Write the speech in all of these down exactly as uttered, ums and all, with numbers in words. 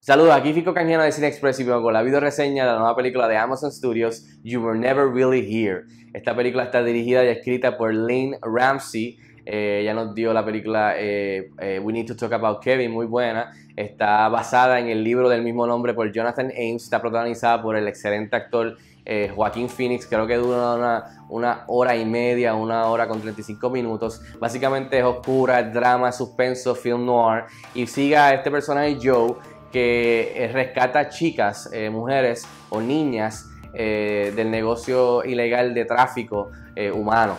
Saludos, aquí Fico Canjiano de Cine Express y vengo con la video reseña de la nueva película de Amazon Studios, You Were Never Really Here. Esta película está dirigida y escrita por Lynne Ramsey. Eh, ella nos dio la película eh, eh, We Need to Talk About Kevin, muy buena. Está basada en el libro del mismo nombre por Jonathan Ames. Está protagonizada por el excelente actor eh, Joaquin Phoenix. Creo que dura una, una hora y media, una hora con treinta y cinco minutos. Básicamente es oscura, es drama, suspenso, film noir. Y sigue a este personaje Joe, que rescata chicas, eh, mujeres o niñas eh, del negocio ilegal de tráfico eh, humano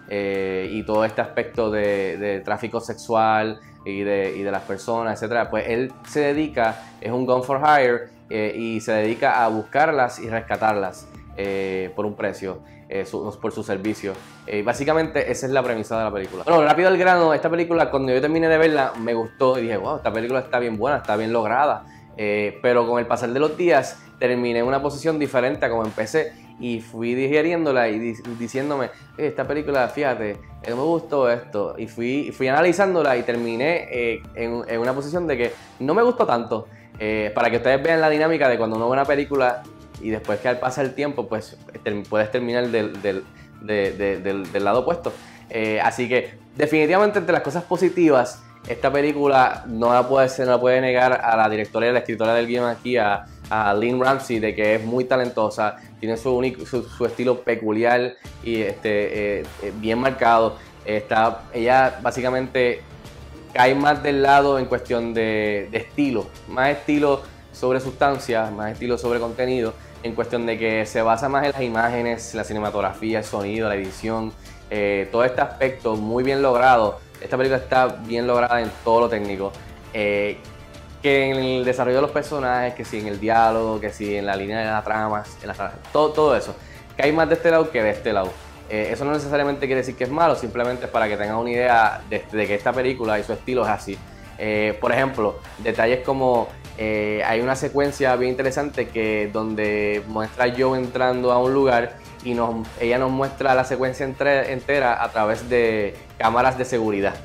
eh, y todo este aspecto de, de tráfico sexual y de, y de las personas, etcétera. Pues él se dedica, es un gun for hire eh, y se dedica a buscarlas y rescatarlas eh, por un precio. Eh, su, por su servicio. Eh, básicamente esa es la premisa de la película. Bueno, rápido al grano, esta película cuando yo terminé de verla me gustó y dije, wow, esta película está bien buena, está bien lograda. Eh, pero con el pasar de los días terminé en una posición diferente a como empecé y fui digeriéndola y di diciéndome, eh, esta película, fíjate, eh, no me gustó esto. Y fui, fui analizándola y terminé eh, en, en una posición de que no me gustó tanto. Eh, para que ustedes vean la dinámica de cuando uno ve una película y después que al pasar el tiempo, pues puedes terminar del, del, de, de, del, del lado opuesto. Eh, así que definitivamente entre las cosas positivas, esta película no la puede, se no la puede negar a la directora y la escritora del guion aquí, a, a Lynne Ramsey, de que es muy talentosa, tiene su, único, su, su estilo peculiar y este, eh, bien marcado. Está, ella básicamente cae más del lado en cuestión de, de estilo, más estilo sobre sustancia, más estilo sobre contenido, en cuestión de que se basa más en las imágenes, la cinematografía, el sonido, la edición, eh, todo este aspecto muy bien logrado. Esta película está bien lograda en todo lo técnico, eh, que en el desarrollo de los personajes, que si en el diálogo, que si en la línea de las tramas, en las tramas, todo, todo eso, que hay más de este lado que de este lado. Eh, eso no necesariamente quiere decir que es malo, simplemente es para que tengan una idea de, de que esta película y su estilo es así. Eh, por ejemplo, detalles como eh, hay una secuencia bien interesante que donde muestra a Joe entrando a un lugar y nos, ella nos muestra la secuencia entre, entera a través de cámaras de seguridad,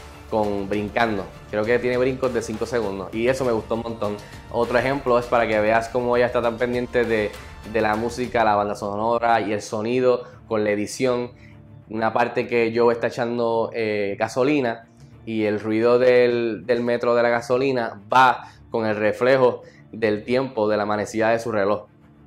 con brincando. Creo que tiene brincos de cinco segundos y eso me gustó un montón. Otro ejemplo es para que veas cómo ella está tan pendiente de, de la música, la banda sonora y el sonido con la edición. Una parte que Joe está echando eh, gasolina y el ruido del, del metro de la gasolina va con el reflejo del tiempo de la manecilla de su reloj.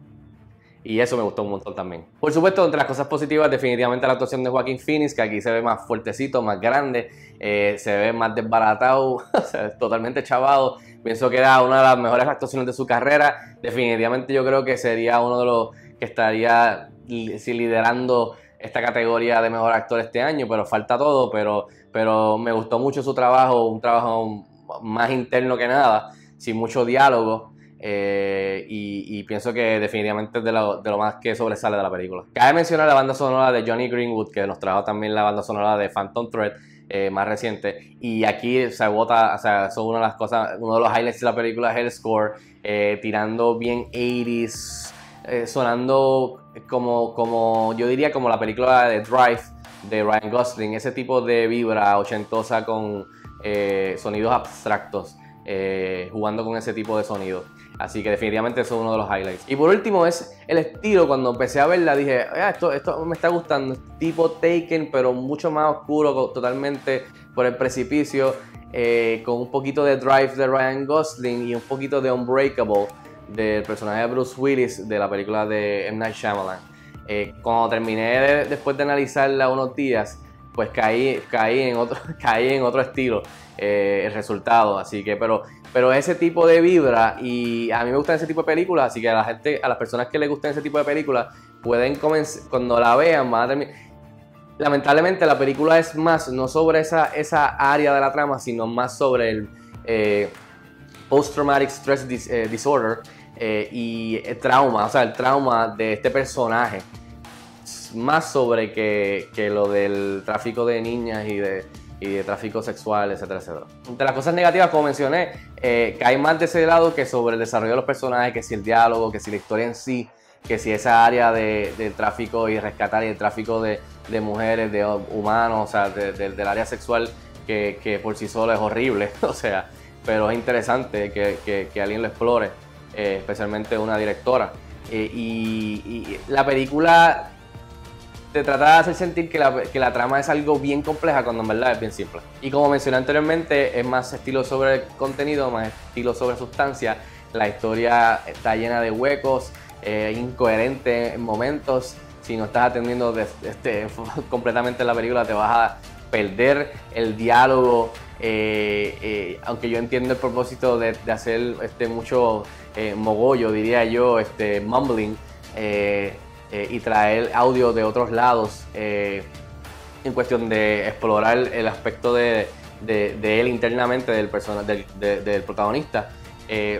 Y eso me gustó un montón también. Por supuesto, entre las cosas positivas, definitivamente la actuación de Joaquin Phoenix, que aquí se ve más fuertecito, más grande, eh, se ve más desbaratado, o sea, totalmente chavado. Pienso que era una de las mejores actuaciones de su carrera. Definitivamente yo creo que sería uno de los que estaría liderando esta categoría de mejor actor este año, pero falta todo, pero, pero me gustó mucho su trabajo, un trabajo más interno que nada, sin mucho diálogo. Eh, y, y pienso que definitivamente es de lo, de lo más que sobresale de la película. Cabe mencionar la banda sonora de Jonny Greenwood, que nos trajo también la banda sonora de Phantom Thread, eh, más reciente, y aquí se vota, o sea, eso es una de las cosas, uno de los highlights de la película es el score, eh, tirando bien ochenta, eh, sonando como, como, yo diría como la película de Drive de Ryan Gosling, ese tipo de vibra ochentosa con eh, sonidos abstractos, eh, jugando con ese tipo de sonido. Así que definitivamente eso es uno de los highlights. Y por último es el estilo. Cuando empecé a verla dije, ah, esto, esto me está gustando. Es tipo Taken, pero mucho más oscuro, totalmente por el precipicio, eh, con un poquito de Drive de Ryan Gosling y un poquito de Unbreakable del personaje de Bruce Willis de la película de M. Night Shyamalan. Eh, cuando terminé de, después de analizarla unos días, pues caí, caí, en, otro, caí en otro estilo, eh, el resultado. Así que, pero... Pero ese tipo de vibra, y a mí me gustan ese tipo de películas, así que a la gente, a las personas que les gustan ese tipo de películas, pueden comenzar, cuando la vean, van a terminar. Lamentablemente la película es más, no sobre esa, esa área de la trama, sino más sobre el eh, Post-Traumatic Stress dis, eh, Disorder eh, y el trauma, o sea, el trauma de este personaje. Más sobre que, que lo del tráfico de niñas y de... y de tráfico sexual, etcétera, etcétera. Entre las cosas negativas, como mencioné, eh, cae más de ese lado que sobre el desarrollo de los personajes, que si el diálogo, que si la historia en sí, que si esa área de, del tráfico y rescatar y el tráfico de, de mujeres, de humanos, o sea, de, de, del área sexual, que, que por sí solo es horrible. O sea, pero es interesante que, que, que alguien lo explore, eh, especialmente una directora. Eh, y, y la película te trata de hacer sentir que la, que la trama es algo bien compleja cuando en verdad es bien simple. Y como mencioné anteriormente, es más estilo sobre contenido, más estilo sobre sustancia. La historia está llena de huecos, eh, incoherente en momentos. Si no estás atendiendo de, de este, completamente la película, te vas a perder el diálogo. Eh, eh, aunque yo entiendo el propósito de, de hacer este, mucho eh, mogollo, diría yo, este, mumbling, eh, eh, y traer audio de otros lados eh, en cuestión de explorar el aspecto de, de, de él internamente, del, persona, del, de, del protagonista. Eh,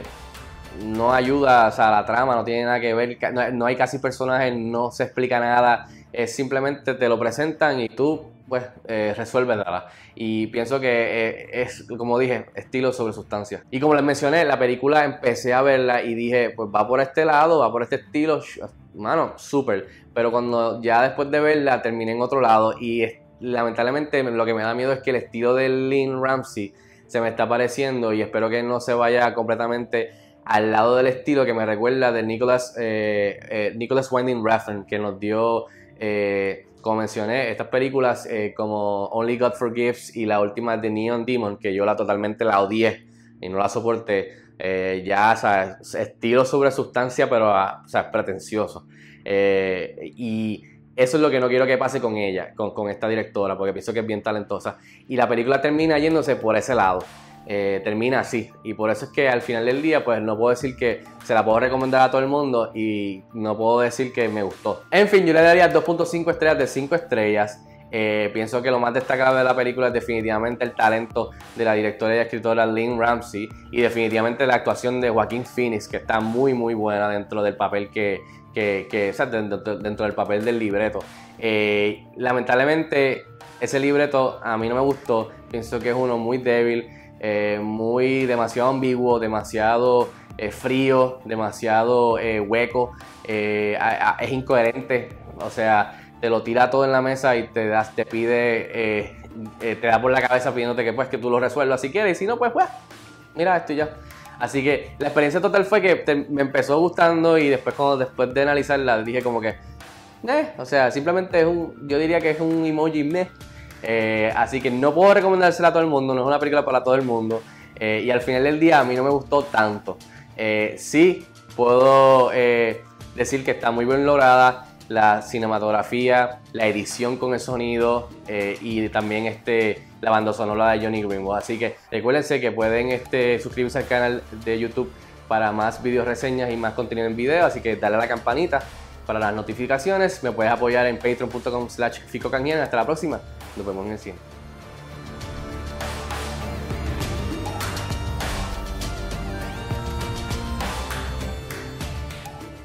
no ayuda, o sea, la trama no tiene nada que ver, no, no hay casi personajes, no se explica nada, es simplemente te lo presentan y tú pues eh, resuelves nada. Y pienso que eh, es, como dije, estilo sobre sustancia. Y como les mencioné, la película empecé a verla y dije, pues va por este lado, va por este estilo, mano, súper. Pero cuando ya después de verla terminé en otro lado y es, lamentablemente lo que me da miedo es que el estilo de Lynn Ramsey se me está pareciendo y espero que no se vaya completamente al lado del estilo que me recuerda de Nicholas, eh, eh, Nicholas Winding Refn, que nos dio, eh, como mencioné, estas películas eh, como Only God Forgives y la última de Neon Demon, que yo la totalmente la odié y no la soporté. Eh, ya, o sea, estilo sobre sustancia, pero o sea, es pretencioso. Eh, y eso es lo que no quiero que pase con ella, con, con esta directora, porque pienso que es bien talentosa. Y la película termina yéndose por ese lado. Eh, termina así, y por eso es que al final del día pues no puedo decir que se la puedo recomendar a todo el mundo y no puedo decir que me gustó. En fin, yo le daría dos punto cinco estrellas de cinco estrellas. Eh, pienso que lo más destacable de la película es definitivamente el talento de la directora y escritora Lynn Ramsey y definitivamente la actuación de Joaquin Phoenix, que está muy muy buena dentro del papel que, que, que o sea, dentro, dentro del papel del libreto. Eh, lamentablemente ese libreto a mí no me gustó, pienso que es uno muy débil. Eh, muy demasiado ambiguo, demasiado eh, frío, demasiado eh, hueco, eh, a, a, es incoherente, o sea, te lo tira todo en la mesa y te, das, te pide, eh, eh, te da por la cabeza pidiéndote que pues que tú lo resuelvas si quieres, y si no pues pues, mira esto y ya. Así que la experiencia total fue que te, me empezó gustando y después cuando después de analizarla dije como que, eh, o sea, simplemente es un, yo diría que es un emoji meh. Eh, así que no puedo recomendársela a todo el mundo, no es una película para todo el mundo. Eh, y al final del día a mí no me gustó tanto. Eh, sí puedo eh, decir que está muy bien lograda la cinematografía, la edición con el sonido eh, y también este, la banda sonora de Johnny Greenwood. Así que recuérdense que pueden este, suscribirse al canal de YouTube para más videos reseñas y más contenido en video. Así que dale a la campanita para las notificaciones. Me puedes apoyar en patreon punto com slash fico canjian. Hasta la próxima. Nos vemos en el cine.